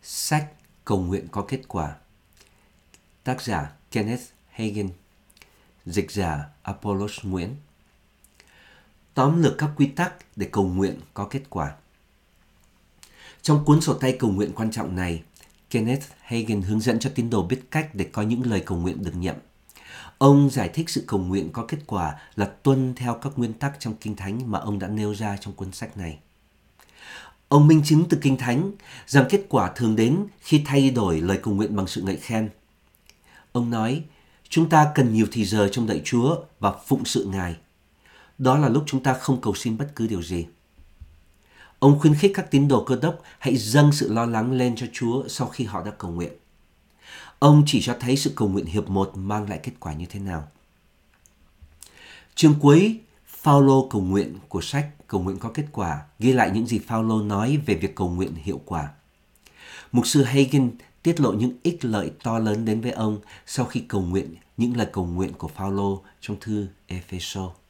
Sách Cầu nguyện có kết quả. Tác giả Kenneth Hagin. Dịch giả Apollos Nguyễn. Tóm lược các quy tắc để cầu nguyện có kết quả. Trong cuốn sổ tay cầu nguyện quan trọng này, Kenneth Hagin hướng dẫn cho tín đồ biết cách để có những lời cầu nguyện được nhận. Ông giải thích sự cầu nguyện có kết quả là tuân theo các nguyên tắc trong Kinh Thánh mà ông đã nêu ra trong cuốn sách này. Ông minh chứng từ Kinh Thánh rằng kết quả thường đến khi thay đổi lời cầu nguyện bằng sự ngợi khen. Ông nói, chúng ta cần nhiều thì giờ trong đợi Chúa và phụng sự Ngài. Đó là lúc chúng ta không cầu xin bất cứ điều gì. Ông khuyến khích các tín đồ Cơ Đốc hãy dâng sự lo lắng lên cho Chúa sau khi họ đã cầu nguyện. Ông chỉ cho thấy sự cầu nguyện hiệp một mang lại kết quả như thế nào. Chương cuối Phao-lô cầu nguyện của sách Cầu nguyện có kết quả ghi lại những gì Phao-lô nói về việc cầu nguyện hiệu quả. Mục sư Hagin tiết lộ những ích lợi to lớn đến với ông sau khi cầu nguyện những lời cầu nguyện của Phao-lô trong thư Ê-phê-sô.